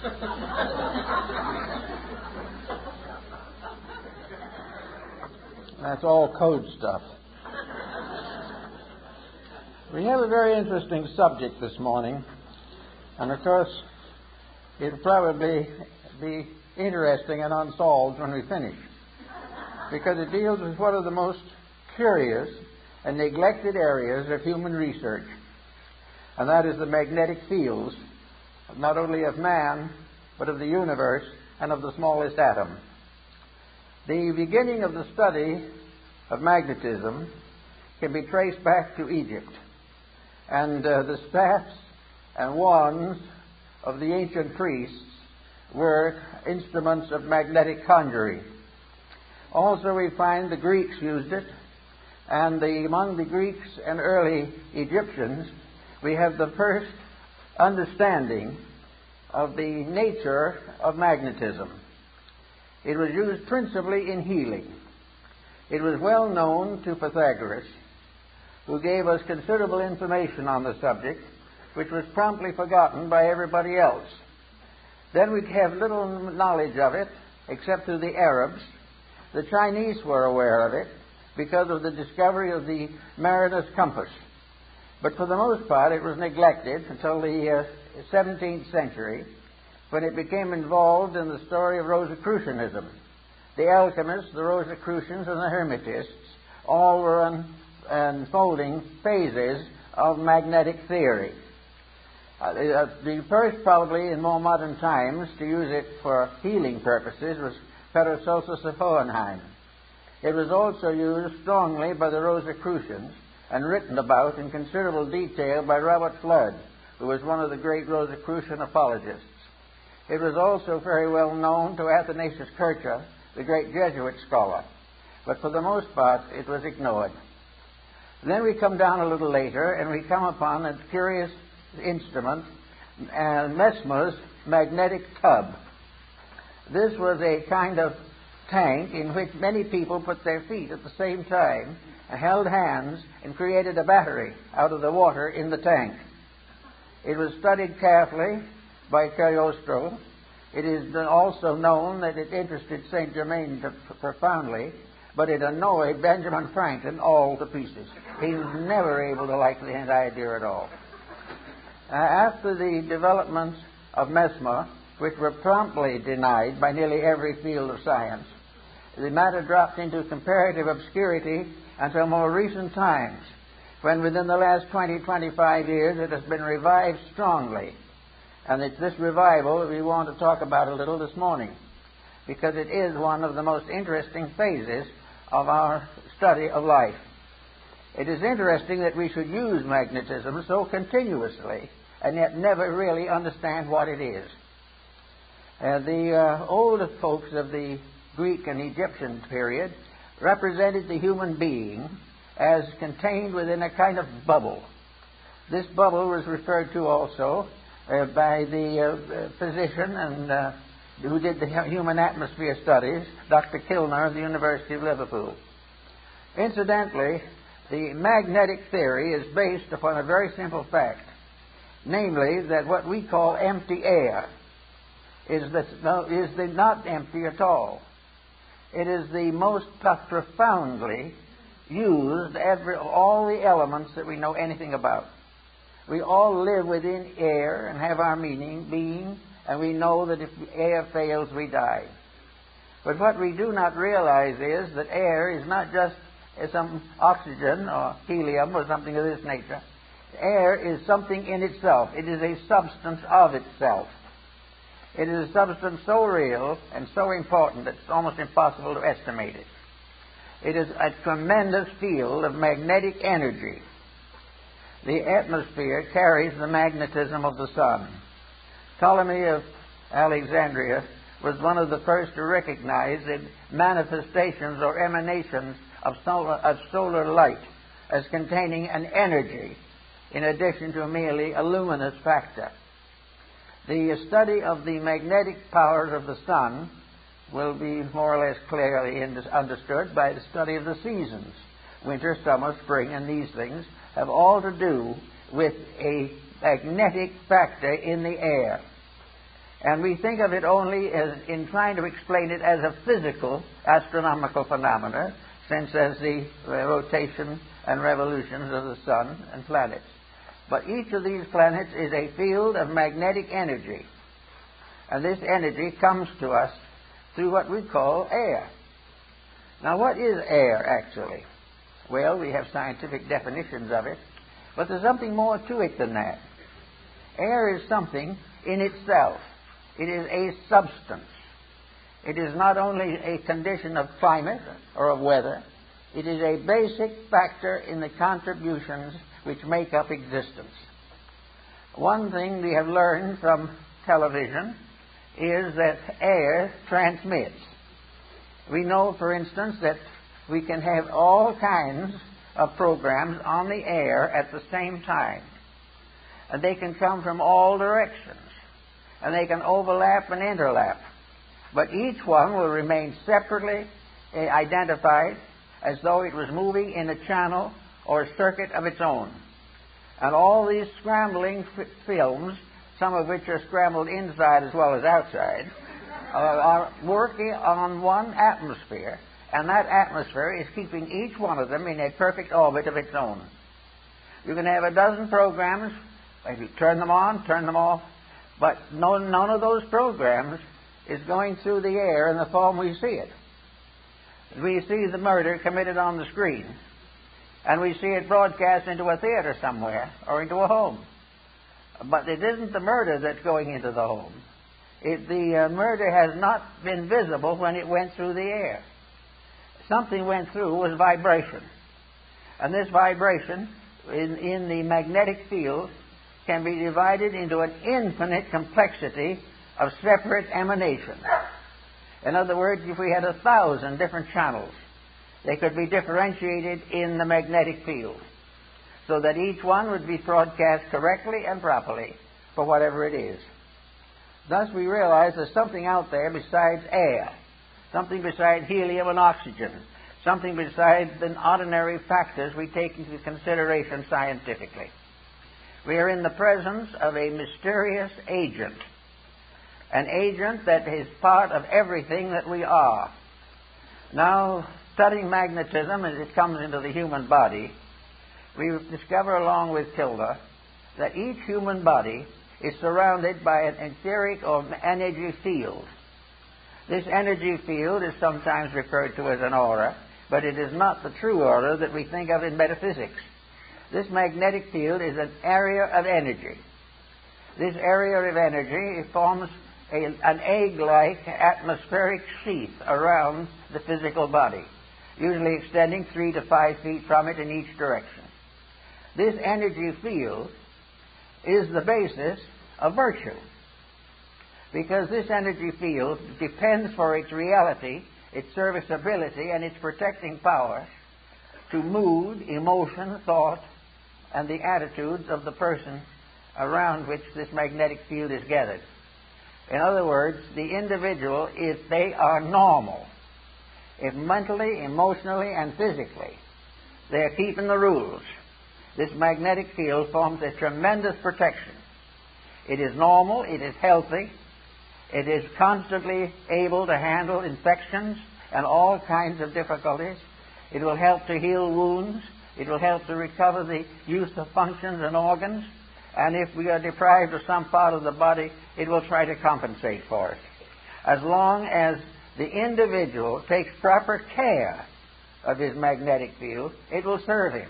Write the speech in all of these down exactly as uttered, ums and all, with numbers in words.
That's all code stuff. We have a very interesting subject this morning, and of course, it'll probably be interesting and unsolved when we finish, because it deals with one of the most curious and neglected areas of human research, and that is the magnetic fields, not only of man, but of the universe and of the smallest atom. The beginning of the study of magnetism can be traced back to Egypt, and uh, the staffs and wands of the ancient priests were instruments of magnetic conjuring. Also, we find the Greeks used it, and the, among the Greeks and early Egyptians, we have the first understanding of the nature of magnetism. It was used principally in healing. It was well known to Pythagoras, who gave us considerable information on the subject, which was promptly forgotten by everybody else. Then we have little knowledge of it, except through the Arabs. The Chinese were aware of it because of the discovery of the mariner's compass. But for the most part, it was neglected until the uh, seventeenth century, when it became involved in the story of Rosicrucianism. The alchemists, the Rosicrucians, and the Hermetists all were un- unfolding phases of magnetic theory. Uh, the, the first, probably in more modern times, to use it for healing purposes was Paracelsus of Hohenheim. It was also used strongly by the Rosicrucians and written about in considerable detail by Robert Flood, who was one of the great Rosicrucian apologists. It was also very well known to Athanasius Kircher, the great Jesuit scholar, but for the most part it was ignored. Then we come down a little later and we come upon a curious instrument, uh, Mesmer's magnetic tub. This was a kind of tank in which many people put their feet at the same time and held hands and created a battery out of the water in the tank. It was studied carefully by Cagliostro. It is also known that it interested Saint Germain profoundly, but it annoyed Benjamin Franklin all to pieces. He was never able to like the idea at all. Uh, after the developments of Mesmer, which were promptly denied by nearly every field of science, the matter dropped into comparative obscurity until more recent times, when within the last twenty, twenty-five years it has been revived strongly. And it's this revival that we want to talk about a little this morning, because it is one of the most interesting phases of our study of life. It is interesting that we should use magnetism so continuously and yet never really understand what it is. Uh, the uh, older folks of the Greek and Egyptian period represented the human being as contained within a kind of bubble. This bubble was referred to also uh, by the uh, physician and uh, who did the human atmosphere studies, Doctor Kilner of the University of Liverpool. Incidentally, the magnetic theory is based upon a very simple fact, namely that what we call empty air is, the, no, is the not empty at all. It is the most profoundly used, every, all the elements that we know anything about. We all live within air and have our meaning, being, and we know that if air fails, we die. But what we do not realize is that air is not just some oxygen or helium or something of this nature. Air is something in itself. It is a substance of itself. It is a substance so real and so important that it's almost impossible to estimate it. It is a tremendous field of magnetic energy. The atmosphere carries the magnetism of the sun. Ptolemy of Alexandria was one of the first to recognize the manifestations or emanations of solar, of solar light as containing an energy in addition to merely a luminous factor. The study of the magnetic powers of the sun will be more or less clearly understood by the study of the seasons. Winter, summer, spring, and these things have all to do with a magnetic factor in the air. And we think of it only as in trying to explain it as a physical astronomical phenomena, since as the uh, rotation and revolutions of the sun and planets. But each of these planets is a field of magnetic energy. And this energy comes to us through what we call air. Now, what is air, actually? Well, we have scientific definitions of it, but there's something more to it than that. Air is something in itself. It is a substance. It is not only a condition of climate or of weather. It is a basic factor in the contributions which make up existence. One thing we have learned from television is that air transmits. We know, for instance, that we can have all kinds of programs on the air at the same time. And they can come from all directions. And they can overlap and interlap. But each one will remain separately uh, identified as though it was moving in a channel or a circuit of its own. And all these scrambling f- films, some of which are scrambled inside as well as outside, uh, are working on one atmosphere, and that atmosphere is keeping each one of them in a perfect orbit of its own. You can have a dozen programs, if you turn them on, turn them off, but no, none of those programs is going through the air in the form we see it. We see the murder committed on the screen, and we see it broadcast into a theater somewhere or into a home. But it isn't the murder that's going into the home. It, the uh, murder has not been visible when it went through the air. Something went through was vibration. And this vibration in, in the magnetic field can be divided into an infinite complexity of separate emanations. In other words, if we had a thousand different channels, they could be differentiated in the magnetic field so that each one would be broadcast correctly and properly for whatever it is. Thus we realize there's something out there besides air, something besides helium and oxygen, something besides the ordinary factors we take into consideration scientifically. We are in the presence of a mysterious agent, an agent that is part of everything that we are. Now, studying magnetism as it comes into the human body, we discover along with Tilda that each human body is surrounded by an etheric or energy field. This energy field is sometimes referred to as an aura, but it is not the true aura that we think of in metaphysics. This magnetic field is an area of energy. This area of energy forms a, an egg-like atmospheric sheath around the physical body, usually extending three to five feet from it in each direction. This energy field is the basis of virtue, because this energy field depends for its reality, its serviceability, and its protecting power to mood, emotion, thought, and the attitudes of the person around which this magnetic field is gathered. In other words, the individual, if they are normal, if mentally, emotionally, and physically they are keeping the rules, this magnetic field forms a tremendous protection. It is normal, it is healthy, it is constantly able to handle infections and all kinds of difficulties. It will help to heal wounds. It will help to recover the use of functions and organs. And if we are deprived of some part of the body, it will try to compensate for it. As long as the individual takes proper care of his magnetic field, it will serve him.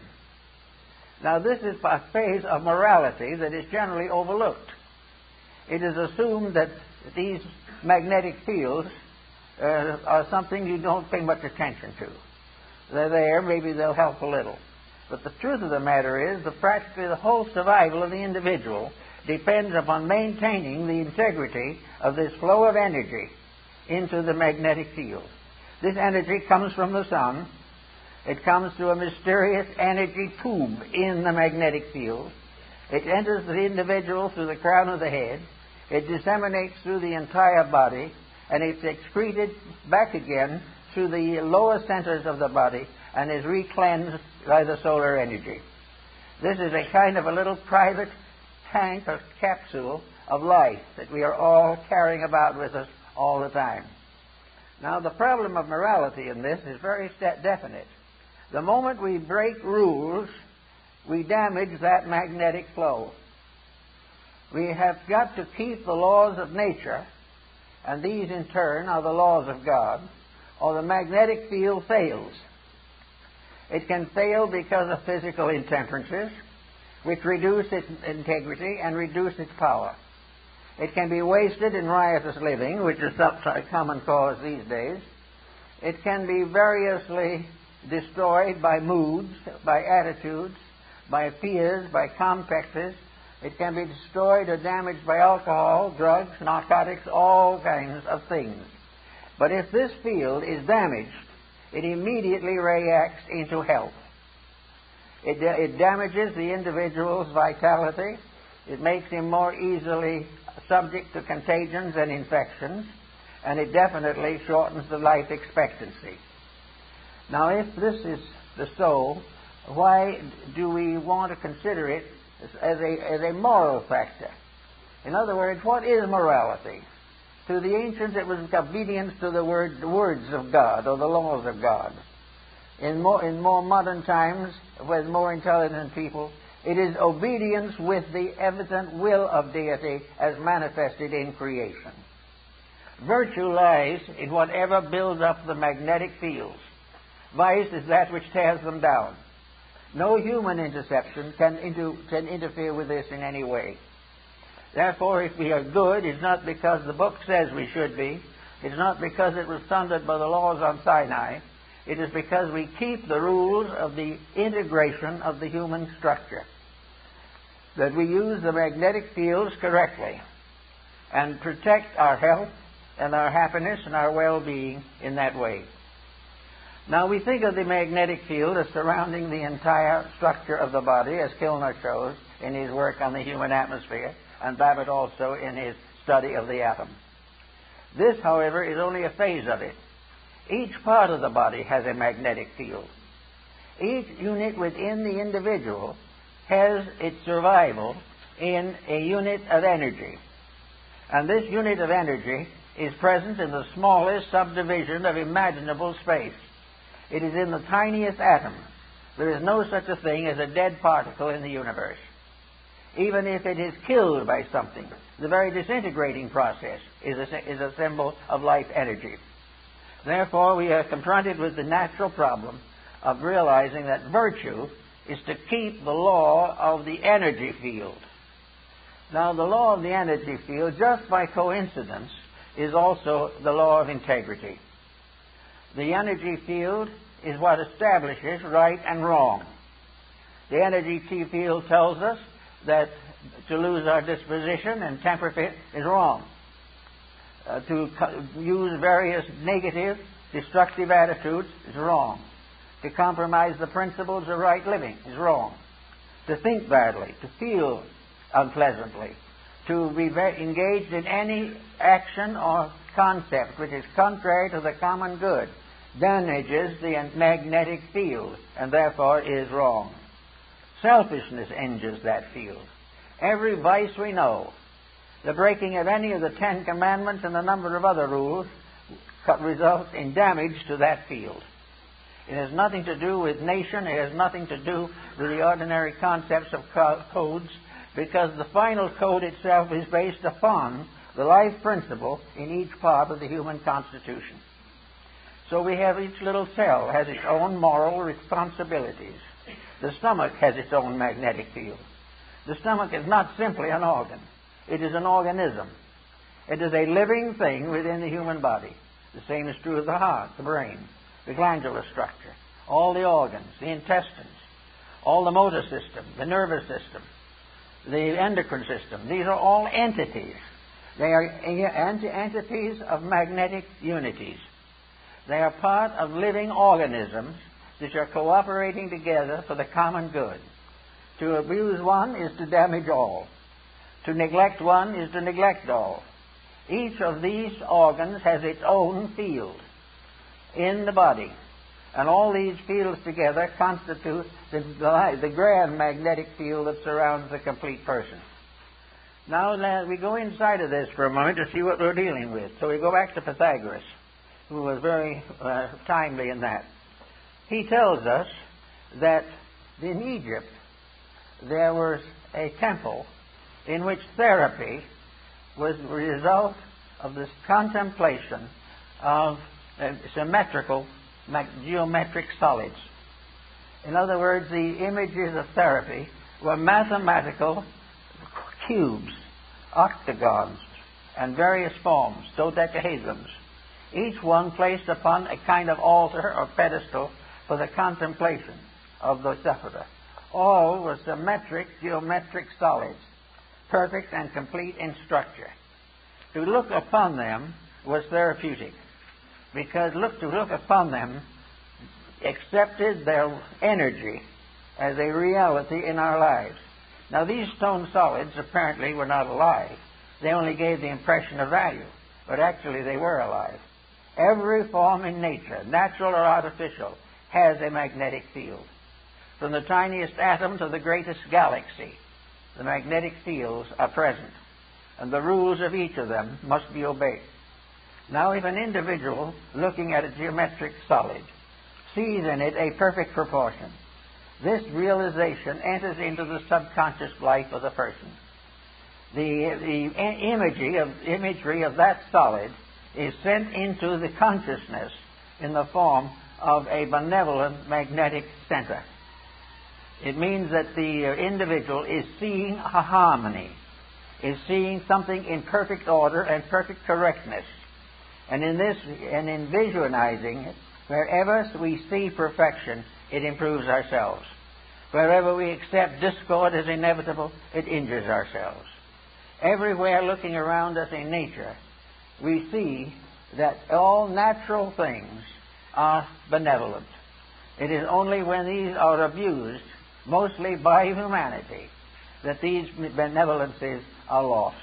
Now, this is a phase of morality that is generally overlooked. It is assumed that these magnetic fields uh, are something you don't pay much attention to. They're there, maybe they'll help a little. But the truth of the matter is that practically the whole survival of the individual depends upon maintaining the integrity of this flow of energy into the magnetic field. This energy comes from the sun. It comes through a mysterious energy tube in the magnetic field. It enters the individual through the crown of the head. It disseminates through the entire body, and it's excreted back again through the lower centers of the body and is recleansed by the solar energy. This is a kind of a little private tank or capsule of life that we are all carrying about with us all the time. Now, the problem of morality in this is very definite. The moment we break rules, we damage that magnetic flow. We have got to keep the laws of nature, and these in turn are the laws of God, or the magnetic field fails. It can fail because of physical intemperances, which reduce its integrity and reduce its power. It can be wasted in riotous living, which is a common cause these days. It can be variously destroyed by moods, by attitudes, by fears, by complexes. It can be destroyed or damaged by alcohol, drugs, narcotics, all kinds of things. But if this field is damaged, it immediately reacts into health. It, it damages the individual's vitality. It makes him more easily subject to contagions and infections, and it definitely shortens the life expectancy. Now, if this is the so, why do we want to consider it as a, as a moral factor? In other words, what is morality? To the ancients, it was obedience to the, word, the words of God or the laws of God. In more, in more modern times, with more intelligent people, it is obedience with the evident will of deity as manifested in creation. Virtue lies in whatever builds up the magnetic fields. Vice is that which tears them down. No human interception can, into, can interfere with this in any way. Therefore, if we are good, it's not because the book says we should be. It's not because it was thundered by the laws on Sinai. It is because we keep the rules of the integration of the human structure. That we use the magnetic fields correctly and protect our health and our happiness and our well-being in that way. Now, we think of the magnetic field as surrounding the entire structure of the body, as Kilner shows in his work on the human atmosphere, and Babbitt also in his study of the atom. This, however, is only a phase of it. Each part of the body has a magnetic field. Each unit within the individual has its survival in a unit of energy. And this unit of energy is present in the smallest subdivision of imaginable space. It is in the tiniest atom. There is no such a thing as a dead particle in the universe. Even if it is killed by something, the very disintegrating process is a, is a symbol of life energy. Therefore, we are confronted with the natural problem of realizing that virtue is to keep the law of the energy field. Now, the law of the energy field, just by coincidence, is also the law of integrity. The energy field is what establishes right and wrong. The energy field tells us that to lose our disposition and temper fit is wrong. Uh, to co- use various negative, destructive attitudes is wrong. To compromise the principles of right living is wrong. To think badly, to feel unpleasantly, to be very engaged in any action or concept which is contrary to the common good damages the magnetic field and therefore is wrong. Selfishness injures that field. Every vice we know, the breaking of any of the Ten Commandments and a number of other rules results in damage to that field. It has nothing to do with nation. It has nothing to do with the ordinary concepts of co- codes, because the final code itself is based upon the life principle in each part of the human constitution. So we have each little cell has its own moral responsibilities. The stomach has its own magnetic field. The stomach is not simply an organ. It is an organism. It is a living thing within the human body. The same is true of the heart, the brain, the glandular structure, all the organs, the intestines, all the motor system, the nervous system, the endocrine system. These are all entities. They are entities of magnetic unities. They are part of living organisms which are cooperating together for the common good. To abuse one is to damage all. To neglect one is to neglect all. Each of these organs has its own field in the body. And all these fields together constitute the, the, the grand magnetic field that surrounds the complete person. Now let- we go inside of this for a moment to see what we're dealing with. So we go back to Pythagoras, who was very uh, timely in that. He tells us that in Egypt there was a temple in which therapy was the result of this contemplation of uh, symmetrical mag- geometric solids. In other words, the images of therapy were mathematical cubes, octagons, and various forms, dodecahedrons, each one placed upon a kind of altar or pedestal for the contemplation of the sufferer. All were symmetric geometric solids, perfect and complete in structure. To look upon them was therapeutic, because look to look upon them accepted their energy as a reality in our lives. Now, these stone solids apparently were not alive. They only gave the impression of value, but actually they were alive. Every form in nature, natural or artificial, has a magnetic field. From the tiniest atom to the greatest galaxy, the magnetic fields are present, and the rules of each of them must be obeyed. Now, if an individual looking at a geometric solid sees in it a perfect proportion, this realization enters into the subconscious life of the person. The, the imagery of, imagery of that solid is sent into the consciousness in the form of a benevolent magnetic center. It means that the individual is seeing a harmony, is seeing something in perfect order and perfect correctness. And in this, and in visualizing it, wherever we see perfection, it improves ourselves. Wherever we accept discord as inevitable, it injures ourselves. Everywhere looking around us in nature, we see that all natural things are benevolent. It is only when these are abused, mostly by humanity, that these benevolences are lost.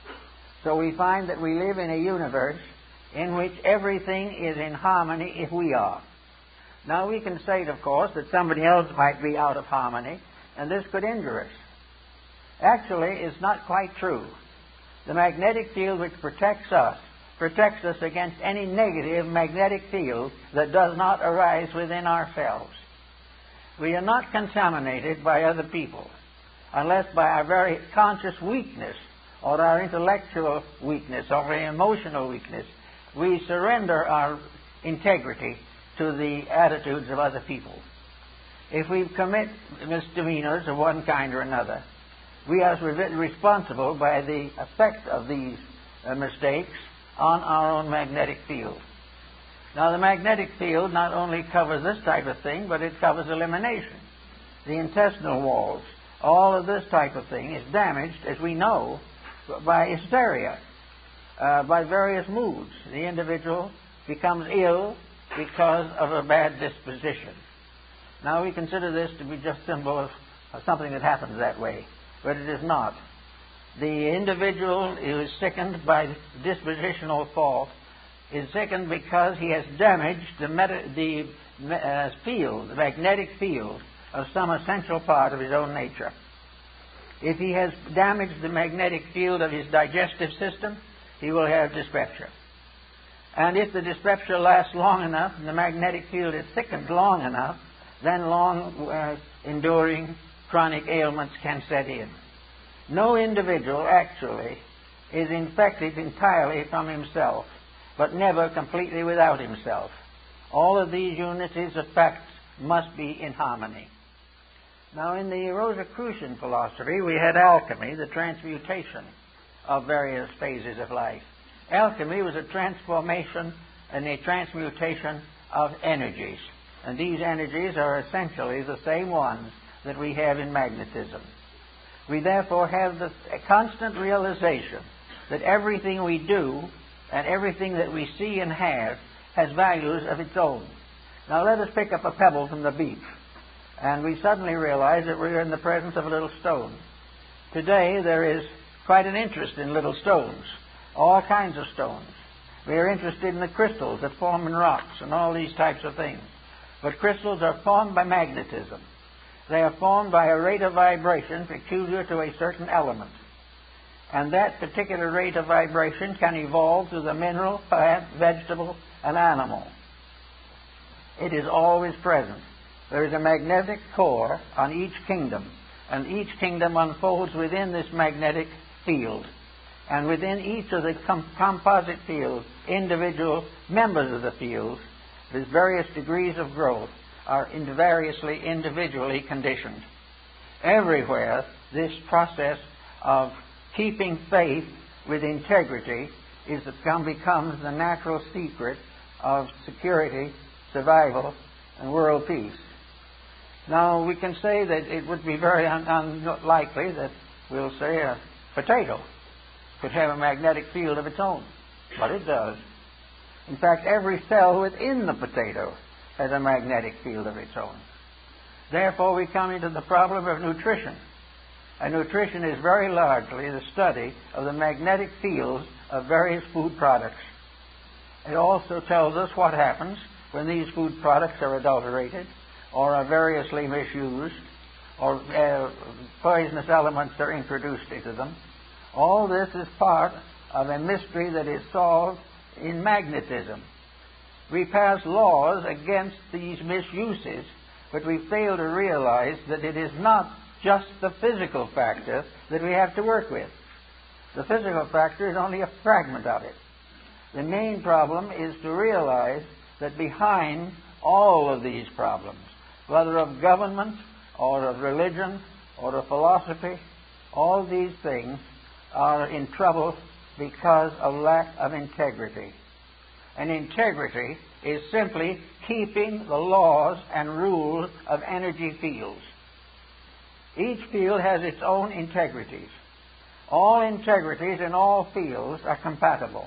So we find that we live in a universe in which everything is in harmony if we are. Now, we can say, of course, that somebody else might be out of harmony, and this could injure us. Actually, it's not quite true. The magnetic field which protects us protects us against any negative magnetic field that does not arise within ourselves. We are not contaminated by other people unless by our very conscious weakness or our intellectual weakness or our emotional weakness we surrender our integrity to the attitudes of other people. If we commit misdemeanors of one kind or another, we are responsible by the effect of these uh, mistakes on our own magnetic field. Now, the magnetic field not only covers this type of thing, but it covers elimination. The intestinal walls, all of this type of thing is damaged, as we know, by hysteria, uh, by various moods. The individual becomes ill because of a bad disposition. Now, we consider this to be just symbol of, of something that happens that way, but it is not. The individual who is sickened by dispositional fault is sickened because he has damaged the, meta, the uh, field, the magnetic field of some essential part of his own nature. If he has damaged the magnetic field of his digestive system, he will have dyspepsia. And if the dyspepsia lasts long enough and the magnetic field is thickened long enough, then long uh, enduring chronic ailments can set in. No individual actually is infected entirely from himself, but never completely without himself. All of these unities of facts must be in harmony. Now, in the Rosicrucian philosophy, we had alchemy, the transmutation of various phases of life. Alchemy was a transformation and a transmutation of energies. And these energies are essentially the same ones that we have in magnetism. We therefore have the constant realization that everything we do and everything that we see and have has values of its own. Now let us pick up a pebble from the beach, and we suddenly realize that we're in the presence of a little stone. Today there is quite an interest in little stones, all kinds of stones. We are interested in the crystals that form in rocks and all these types of things. But crystals are formed by magnetism. They are formed by a rate of vibration peculiar to a certain element. And that particular rate of vibration can evolve through the mineral, plant, vegetable, and animal. It is always present. There is a magnetic core on each kingdom, and each kingdom unfolds within this magnetic field. And within each of the com- composite fields, individual members of the field, with various degrees of growth, are in variously individually conditioned. Everywhere, this process of keeping faith with integrity is become, becomes the natural secret of security, survival, and world peace. Now, we can say that it would be very un- unlikely that, we'll say, a potato could have a magnetic field of its own, but it does. In fact, every cell within the potato has a magnetic field of its own. Therefore, we come into the problem of nutrition. And nutrition is very largely the study of the magnetic fields of various food products. It also tells us what happens when these food products are adulterated or are variously misused or uh, poisonous elements are introduced into them. All this is part of a mystery that is solved in magnetism. We pass laws against these misuses, but we fail to realize that it is not just the physical factor that we have to work with. The physical factor is only a fragment of it. The main problem is to realize that behind all of these problems, whether of government or of religion or of philosophy, all these things are in trouble because of lack of integrity. And integrity is simply keeping the laws and rules of energy fields. Each field has its own integrities. All integrities in all fields are compatible.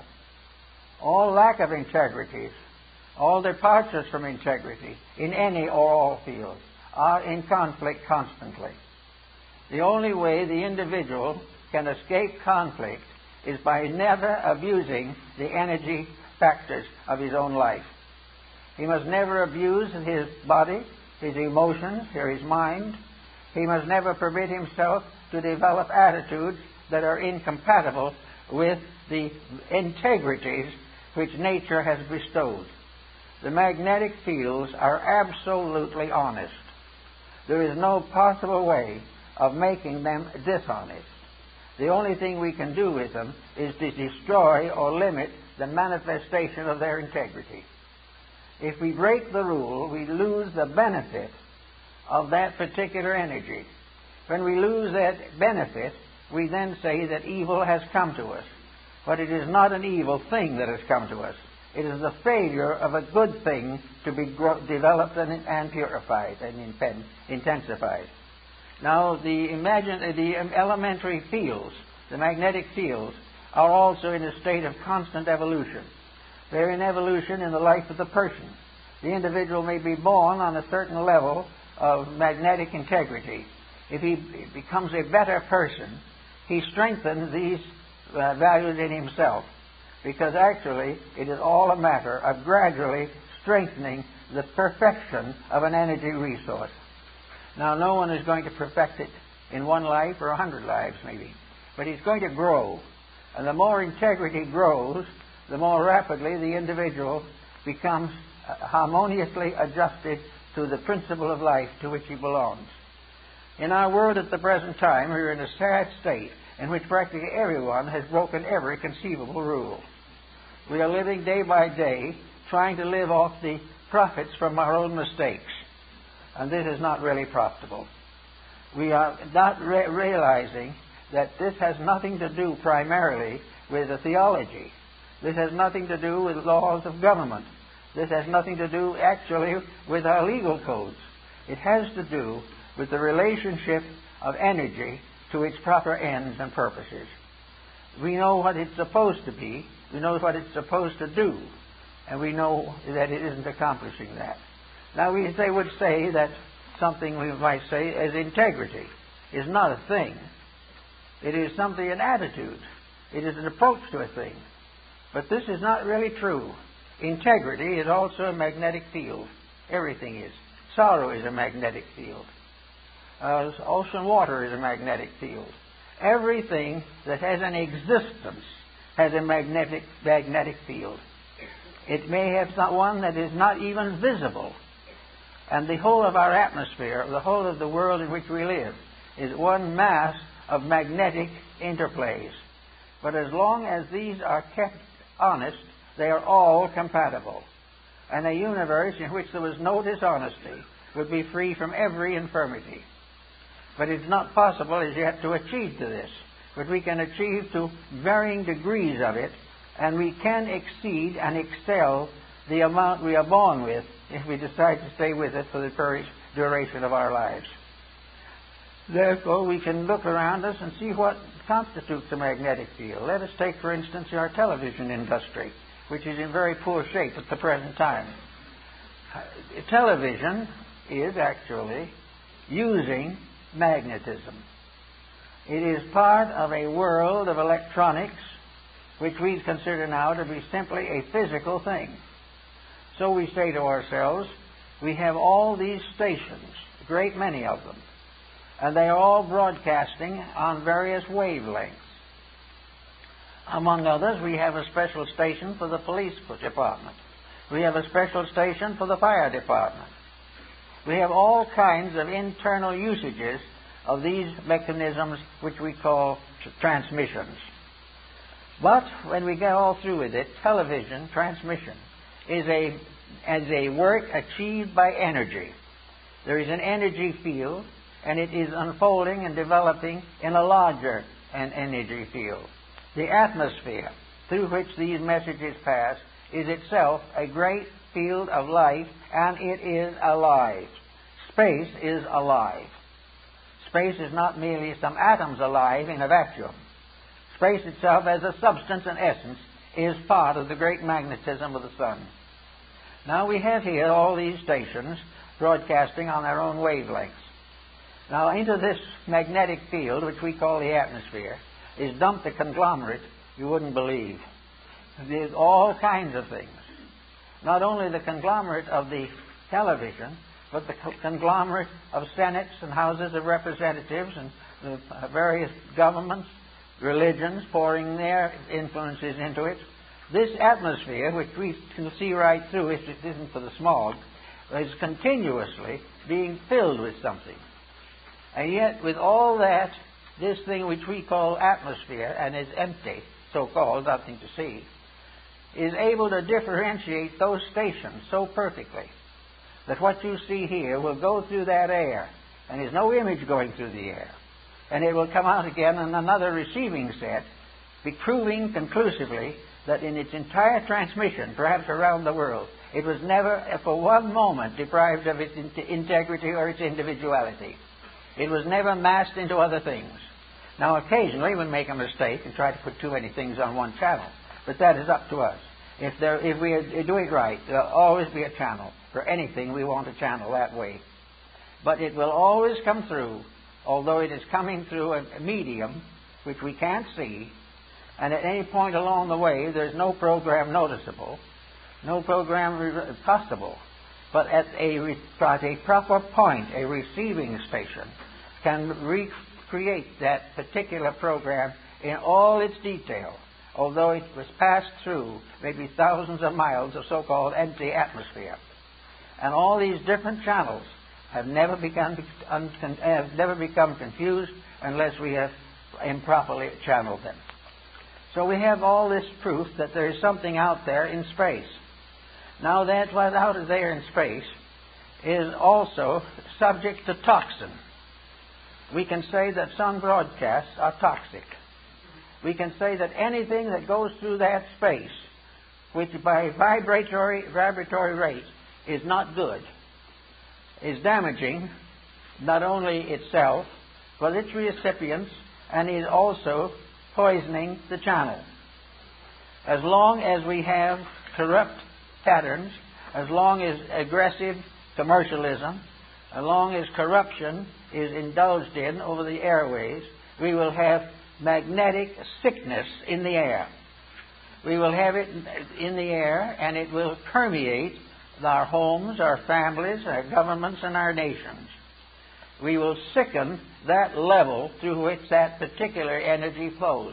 All lack of integrities, all departures from integrity in any or all fields are in conflict constantly. The only way the individual can escape conflict is by never abusing the energy factors of his own life. He must never abuse his body, his emotions, or his mind. He must never permit himself to develop attitudes that are incompatible with the integrities which nature has bestowed. The magnetic fields are absolutely honest. There is no possible way of making them dishonest. The only thing we can do with them is to destroy or limit the manifestation of their integrity. If we break the rule, we lose the benefit of that particular energy. When we lose that benefit, we then say that evil has come to us. But it is not an evil thing that has come to us. It is the failure of a good thing to be gro- developed and, and purified and in- intensified. Now, the, imagine, the elementary fields, the magnetic fields, are also in a state of constant evolution. They're in evolution in the life of the person. The individual may be born on a certain level of magnetic integrity. If he becomes a better person, he strengthens these uh, values in himself, because actually it is all a matter of gradually strengthening the perfection of an energy resource. Now, no one is going to perfect it in one life or a hundred lives maybe, but it's going to grow. And the more integrity grows, the more rapidly the individual becomes harmoniously adjusted to the principle of life to which he belongs. In our world at the present time, we are in a sad state in which practically everyone has broken every conceivable rule. We are living day by day trying to live off the profits from our own mistakes. And this is not really profitable. We are not re- realizing that this has nothing to do primarily with the theology. This has nothing to do with laws of government. This has nothing to do actually with our legal codes. It has to do with the relationship of energy to its proper ends and purposes. We know what it's supposed to be. We know what it's supposed to do. And we know that it isn't accomplishing that. Now, we say, would say that something we might say as integrity is not a thing. It is something, an attitude. It is an approach to a thing. But this is not really true. Integrity is also a magnetic field. Everything is. Sorrow is a magnetic field. Uh, ocean water is a magnetic field. Everything that has an existence has a magnetic magnetic field. It may have not one that is not even visible. And the whole of our atmosphere, the whole of the world in which we live, is one mass of magnetic interplays. But as long as these are kept honest, they are all compatible. And a universe in which there was no dishonesty would be free from every infirmity. But it's not possible as yet to achieve to this. But we can achieve to varying degrees of it, and we can exceed and excel the amount we are born with if we decide to stay with it for the duration of our lives. Therefore, we can look around us and see what constitutes a magnetic field. Let us take, for instance, our television industry, which is in very poor shape at the present time. Television is actually using magnetism. It is part of a world of electronics which we consider now to be simply a physical thing. So we say to ourselves, we have all these stations, a great many of them, and they are all broadcasting on various wavelengths. Among others, we have a special station for the police department. We have a special station for the fire department. We have all kinds of internal usages of these mechanisms which we call transmissions. But when we get all through with it, television transmission is a, as a work achieved by energy. There is an energy field, and it is unfolding and developing in a larger an energy field. The atmosphere through which these messages pass is itself a great field of life, and it is alive. Space is alive. Space is not merely some atoms alive in a vacuum. Space itself, as a substance and essence, is part of the great magnetism of the sun. Now we have here all these stations broadcasting on their own wavelengths. Now into this magnetic field, which we call the atmosphere, is dumped a conglomerate you wouldn't believe. There's all kinds of things. Not only the conglomerate of the television, but the conglomerate of senates and houses of representatives and the various governments, religions pouring their influences into it. This atmosphere, which we can see right through if it isn't for the smog, is continuously being filled with something. And yet, with all that, this thing which we call atmosphere, and is empty, so-called, nothing to see, is able to differentiate those stations so perfectly that what you see here will go through that air, and there's no image going through the air. And it will come out again in another receiving set, be proving conclusively that in its entire transmission, perhaps around the world, it was never for one moment deprived of its integrity or its individuality. It was never massed into other things. Now, occasionally we make a mistake and try to put too many things on one channel, but that is up to us. If, there, if we do it right, there will always be a channel. For anything, we want a channel that way. But it will always come through, although it is coming through a medium which we can't see, and at any point along the way, there's no program noticeable, no program re- possible. But at a, at a proper point, a receiving station can recreate that particular program in all its detail, although it was passed through maybe thousands of miles of so-called empty atmosphere. And all these different channels have never become, have never become confused unless we have improperly channeled them. So we have all this proof that there is something out there in space. Now that what's out there in space is also subject to toxin. We can say that some broadcasts are toxic. We can say that anything that goes through that space, which by vibratory, vibratory rate is not good, is damaging not only itself, but its recipients, and is also poisoning the channel. As long as we have corrupt patterns, as long as aggressive commercialism, as long as corruption is indulged in over the airways, we will have magnetic sickness in the air. We will have it in the air, and it will permeate our homes, our families, our governments, and our nations. we will sicken that level through which that particular energy flows.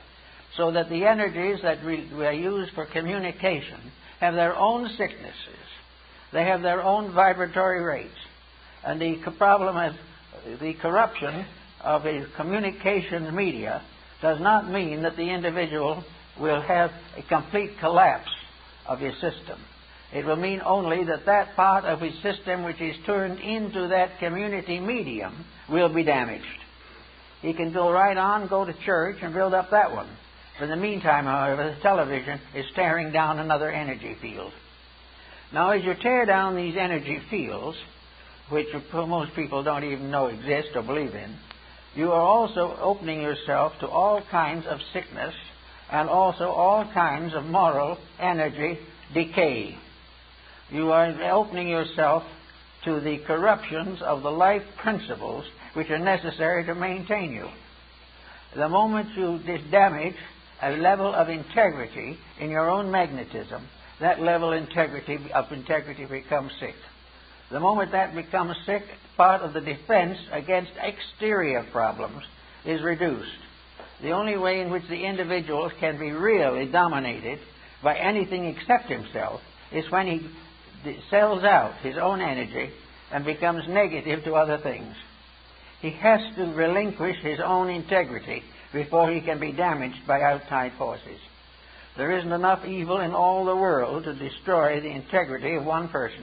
So that the energies that we, we are used for communication have their own sicknesses. They have their own vibratory rates. And the problem is the corruption of a communication media does not mean that the individual will have a complete collapse of his system. It will mean only that that part of his system which is turned into that community medium will be damaged. He can go right on, go to church, and build up that one. In the meantime, however, the television is tearing down another energy field. Now, as you tear down these energy fields, which most people don't even know exist or believe in, you are also opening yourself to all kinds of sickness and also all kinds of moral energy decay. You are opening yourself to the corruptions of the life principles which are necessary to maintain you. The moment you damage a level of integrity in your own magnetism, that level integrity, of integrity becomes sick. The moment that becomes sick, part of the defense against exterior problems is reduced. The only way in which the individual can be really dominated by anything except himself is when he sells out his own energy and becomes negative to other things. He has to relinquish his own integrity before he can be damaged by outside forces. There isn't enough evil in all the world to destroy the integrity of one person.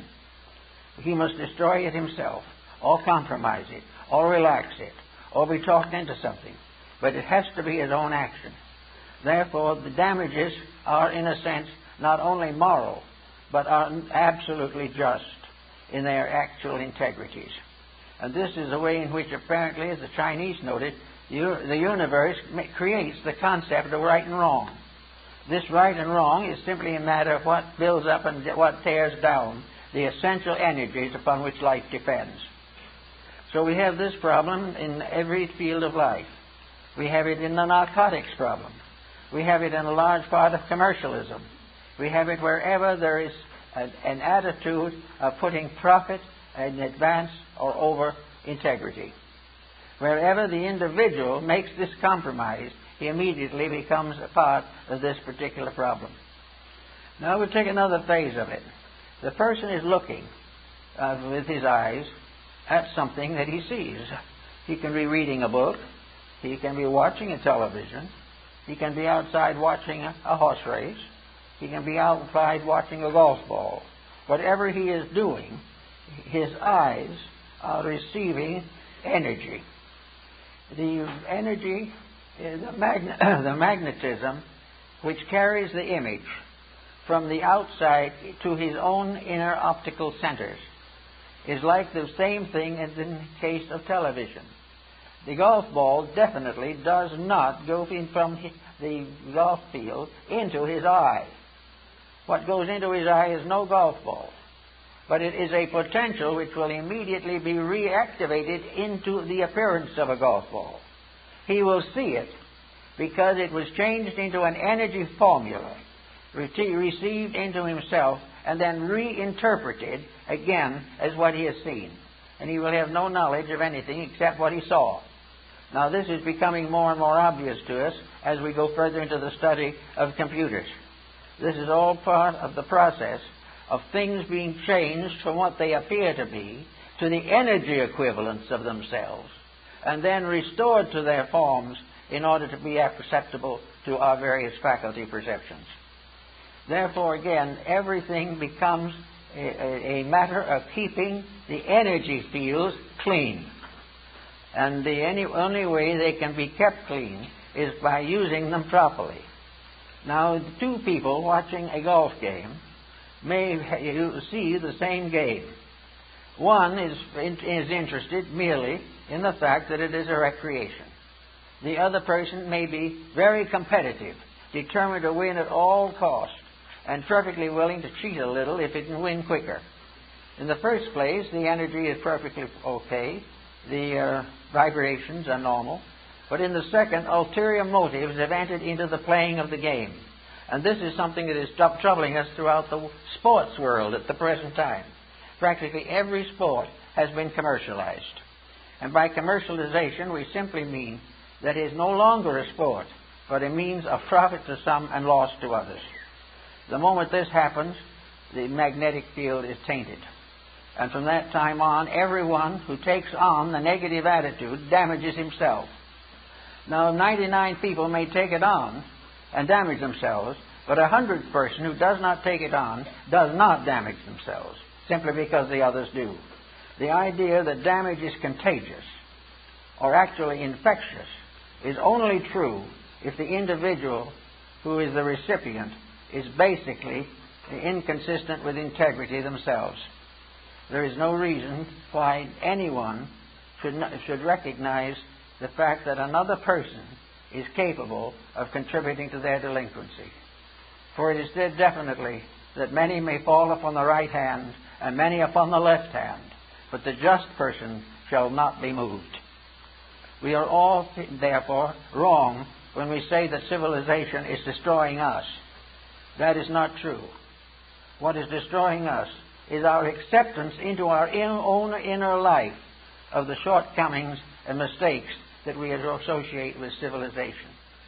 He must destroy it himself, or compromise it, or relax it, or be talked into something. But it has to be his own action. Therefore, the damages are, in a sense, not only moral, but are absolutely just in their actual integrities. And this is the way in which, apparently, as the Chinese noted, the universe creates the concept of right and wrong. This right and wrong is simply a matter of what builds up and what tears down the essential energies upon which life depends. So we have this problem in every field of life. We have it in the narcotics problem. We have it in a large part of commercialism. We have it wherever there is an, an attitude of putting profit in advance or over integrity. Wherever the individual makes this compromise, he immediately becomes a part of this particular problem. Now we'll take another phase of it. The person is looking uh, with his eyes at something that he sees. He can be reading a book. He can be watching a television. He can be outside watching a, a horse race. He can be outside watching a golf ball. Whatever he is doing, his eyes are receiving energy. The energy, the, magne- the magnetism, which carries the image from the outside to his own inner optical centers, is like the same thing as in the case of television. The golf ball definitely does not go in from the golf field into his eye. What goes into his eye is no golf ball, but it is a potential which will immediately be reactivated into the appearance of a golf ball. He will see it because it was changed into an energy formula, received into himself, and then reinterpreted again as what he has seen. And he will have no knowledge of anything except what he saw. Now, this is becoming more and more obvious to us as we go further into the study of computers. This is all part of the process of things being changed from what they appear to be to the energy equivalents of themselves, and then restored to their forms in order to be perceptible to our various faculty perceptions. Therefore, again, everything becomes a, a, a matter of keeping the energy fields clean. And the any, only way they can be kept clean is by using them properly. Now, two people watching a golf game may see the same game. One is, is interested merely in the fact that it is a recreation. The other person may be very competitive, determined to win at all costs, and perfectly willing to cheat a little if it can win quicker. In the first place, the energy is perfectly okay. The uh, vibrations are normal. But in the second, ulterior motives have entered into the playing of the game. And this is something that is troubling us throughout the sports world at the present time. Practically every sport has been commercialized. And by commercialization, we simply mean that it is no longer a sport, but a means of profit to some and loss to others. The moment this happens, the magnetic field is tainted. And from that time on, everyone who takes on the negative attitude damages himself. Now, ninety-nine people may take it on and damage themselves, but a hundredth person who does not take it on does not damage themselves, simply because the others do. The idea that damage is contagious or actually infectious is only true if the individual who is the recipient is basically inconsistent with integrity themselves. There is no reason why anyone should, not, should recognize the fact that another person is capable of contributing to their delinquency. For it is said definitely that many may fall upon the right hand and many upon the left hand, but the just person shall not be moved. We are all, therefore, wrong when we say that civilization is destroying us. That is not true. What is destroying us is our acceptance into our own inner life of the shortcomings and mistakes that we associate with civilization.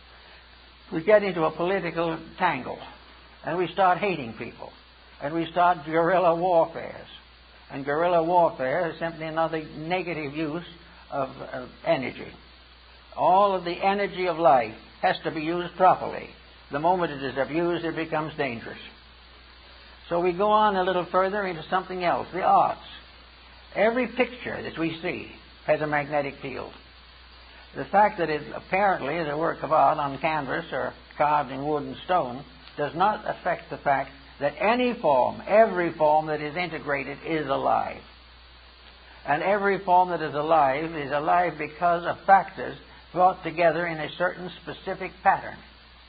We get into a political tangle, and we start hating people, and we start guerrilla warfares. And guerrilla warfare is simply another negative use of, of energy. All of the energy of life has to be used properly. The moment it is abused, it becomes dangerous. So we go on a little further into something else, the arts. Every picture that we see has a magnetic field. The fact that it apparently is a work of art on canvas or carved in wood and stone does not affect the fact that any form, every form that is integrated is alive. And every form that is alive is alive because of factors brought together in a certain specific pattern.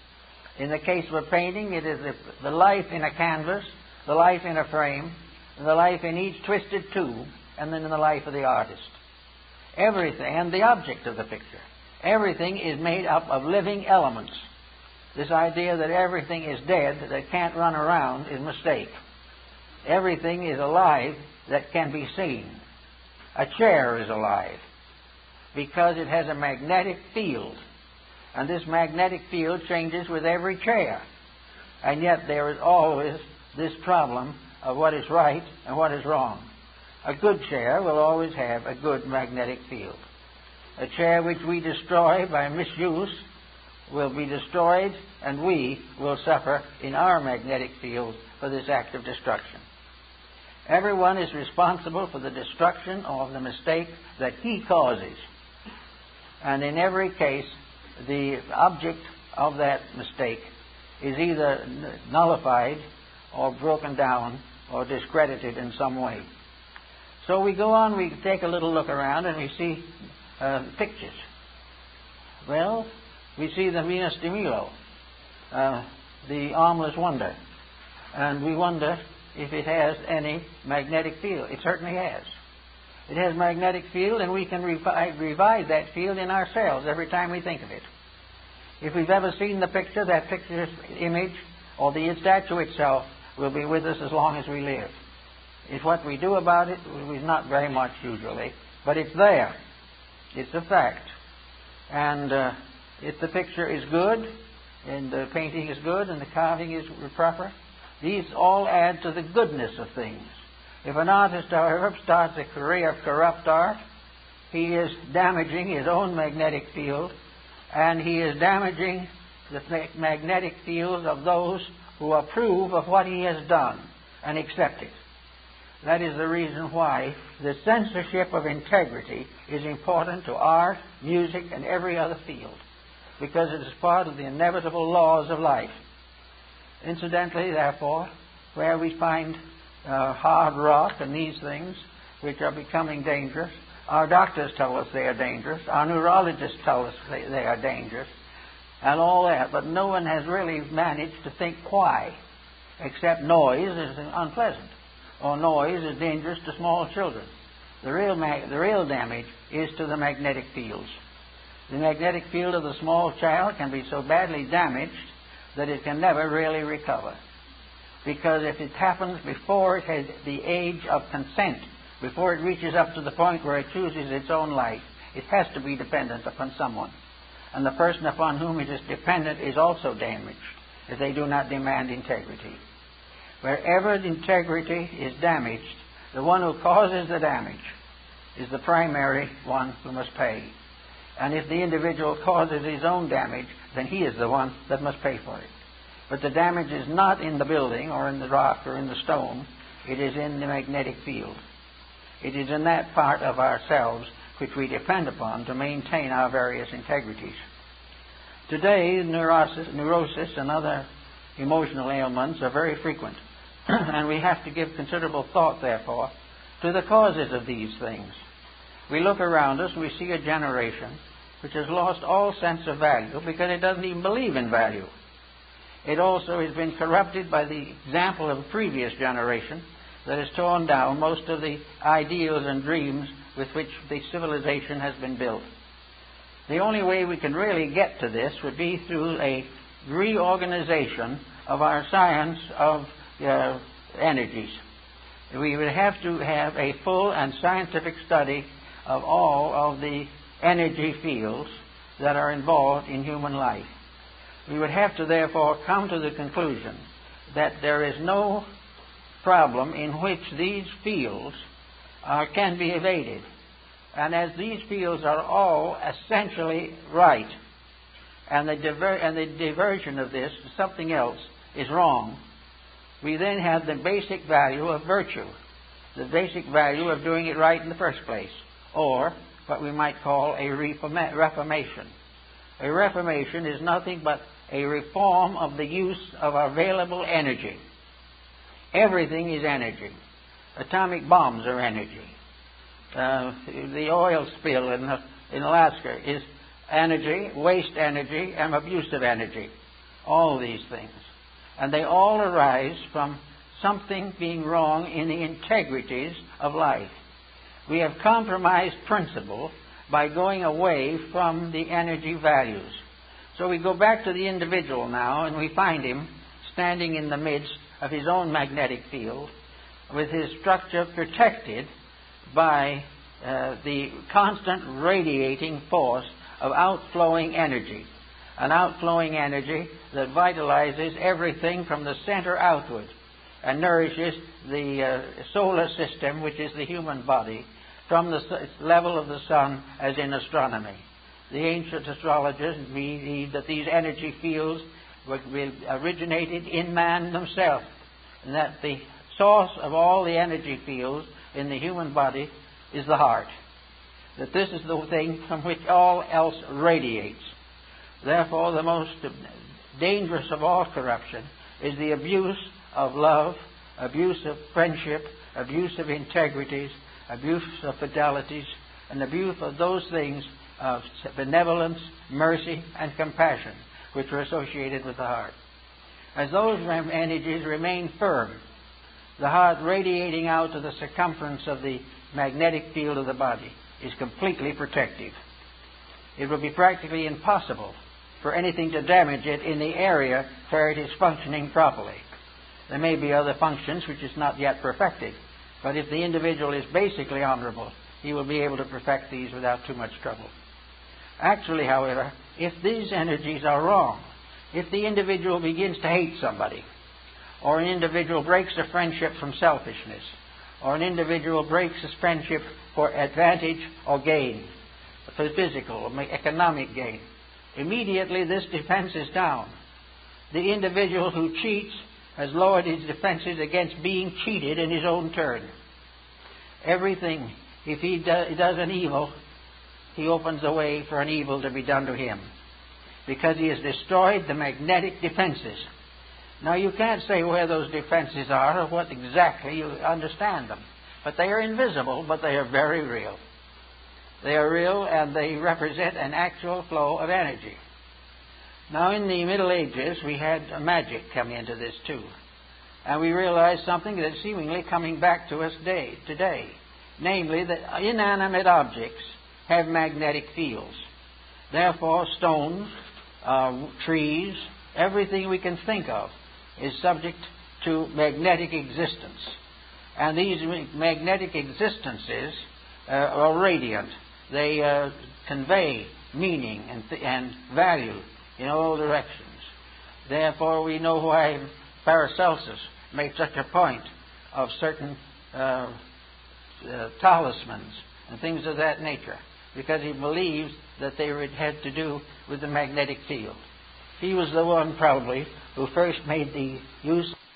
In the case of a painting, it is the, the life in a canvas, the life in a frame, the life in each twisted tube, and then in the life of the artist. Everything, and the object of the picture, everything is made up of living elements. This idea that everything is dead, that can't run around, is a mistake. Everything is alive that can be seen. A chair is alive because it has a magnetic field. And this magnetic field changes with every chair. And yet there is always this problem of what is right and what is wrong. A good chair will always have a good magnetic field. A chair which we destroy by misuse will be destroyed, and we will suffer in our magnetic field for this act of destruction. Everyone is responsible for the destruction of the mistake that he causes. And in every case, the object of that mistake is either nullified or broken down or discredited in some way. So we go on, we take a little look around, and we see uh, pictures. Well, we see the Venus de Milo, uh, the armless wonder. And we wonder if it has any magnetic field. It certainly has. It has magnetic field, and we can revive, revive that field in ourselves every time we think of it. If we've ever seen the picture, that picture's image or the statue itself will be with us as long as we live. If what we do about it is not very much usually, but it's there. It's a fact. And uh, if the picture is good, and the painting is good, and the carving is proper, these all add to the goodness of things. If an artist, however, starts a career of corrupt art, he is damaging his own magnetic field, and he is damaging the magnetic fields of those who approve of what he has done and accept it. That is the reason why the censorship of integrity is important to art, music, and every other field, because it is part of the inevitable laws of life. Incidentally, therefore, where we find uh, hard rock and these things, which are becoming dangerous, our doctors tell us they are dangerous, our neurologists tell us they, they are dangerous, and all that, but no one has really managed to think why, except noise is unpleasant, or noise is dangerous to small children. The real, mag- the real damage is to the magnetic fields. The magnetic field of the small child can be so badly damaged that it can never really recover. Because if it happens before it has the age of consent Before it reaches up to the point where it chooses its own life, it has to be dependent upon someone. And the person upon whom it is dependent is also damaged if they do not demand integrity. Wherever the integrity is damaged, the one who causes the damage is the primary one who must pay. And if the individual causes his own damage, then he is the one that must pay for it. But the damage is not in the building or in the rock or in the stone. It is in the magnetic field. It is in that part of ourselves which we depend upon to maintain our various integrities. Today, neurosis, neurosis and other emotional ailments are very frequent. And we have to give considerable thought, therefore, to the causes of these things. We look around us and we see a generation which has lost all sense of value because it doesn't even believe in value. It also has been corrupted by the example of a previous generation that has torn down most of the ideals and dreams with which the civilization has been built. The only way we can really get to this would be through a reorganization of our science of uh, energies. We would have to have a full and scientific study of all of the energy fields that are involved in human life. We would have to therefore come to the conclusion that there is no problem in which these fields uh, can be evaded. And as these fields are all essentially right, and the, diver- and the diversion of this to something else is wrong, we then have the basic value of virtue, the basic value of doing it right in the first place, or what we might call a reforma- reformation. A reformation is nothing but a reform of the use of available energy. Everything is energy. Atomic bombs are energy. Uh, the oil spill in, in Alaska is energy, waste energy, and abusive energy. All these things. And they all arise from something being wrong in the integrities of life. We have compromised principle by going away from the energy values. So we go back to the individual now, and we find him standing in the midst of his own magnetic field, with his structure protected by uh, the constant radiating force of outflowing energy. An outflowing energy that vitalizes everything from the center outward and nourishes the uh, solar system, which is the human body, from the level of the sun, as in astronomy. The ancient astrologers believe that these energy fields were originated in man himself, and that the source of all the energy fields in the human body is the heart. That this is the thing from which all else radiates. Therefore, the most dangerous of all corruption is the abuse of love, abuse of friendship, abuse of integrities, abuse of fidelities, and abuse of those things of benevolence, mercy, and compassion which are associated with the heart. As those energies remain firm, the heart radiating out to the circumference of the magnetic field of the body is completely protective. It will be practically impossible for anything to damage it in the area where it is functioning properly. There may be other functions which is not yet perfected, but if the individual is basically honorable, he will be able to perfect these without too much trouble. Actually, however, if these energies are wrong, if the individual begins to hate somebody, or an individual breaks a friendship from selfishness, or an individual breaks his friendship for advantage or gain, for physical or economic gain, immediately this defense is down. The individual who cheats has lowered his defenses against being cheated in his own turn. Everything, if he do, does an evil, he opens the way for an evil to be done to him, because he has destroyed the magnetic defenses. Now, you can't say where those defenses are or what exactly you understand them, but they are invisible, but they are very real. They are real, and they represent an actual flow of energy. Now, in the Middle Ages, we had magic come into this too, and we realized something that is seemingly coming back to us day, today, namely that inanimate objects have magnetic fields. Therefore, stones, uh, trees, everything we can think of is subject to magnetic existence. And these magnetic existences uh, are radiant. They uh, convey meaning and, th- and value in all directions. Therefore, we know why Paracelsus made such a point of certain uh, uh, talismans and things of that nature, because he believed that they were, had to do with the magnetic field. He was the one, probably, who first made the use